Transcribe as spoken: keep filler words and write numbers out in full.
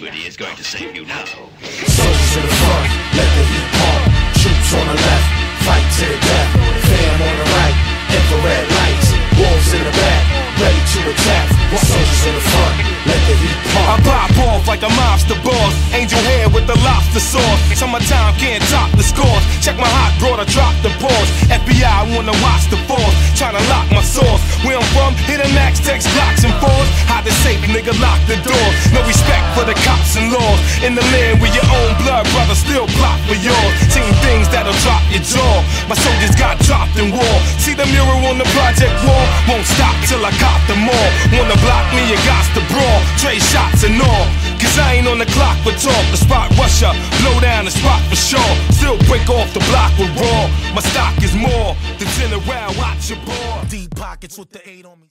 Integrity is going to save you now. Soldiers in the front, let the heat pump. Troops on the left, fight to the death. Fam on the right, infrared lights. Wolves in the back, ready to attack. Soldiers in the front, let the heat pump. I pop off like a mobster boss. Angel hair with the lobster sauce. Summertime can't top the scores. Check my hot broad, I drop the pause. F B I wanna watch the force. Tryna lock my source. Where I'm from, hit a max, text blocks and fours. Hide the safe, nigga, lock the door. No respect for the cops and laws. In the land where your own blood brother still plot for yours. Seen things that'll drop your jaw. My soldiers got dropped in war. See the mural on the project wall? Won't stop till I cop them all. Wanna block me, you got to brawl. Trade shots and all. Cause I ain't on the clock for talk. The spot rusher, blow down the spot for sure. Still break off the block with raw. My stock is more than ten around, watch your board. Deep pockets with the eight on me.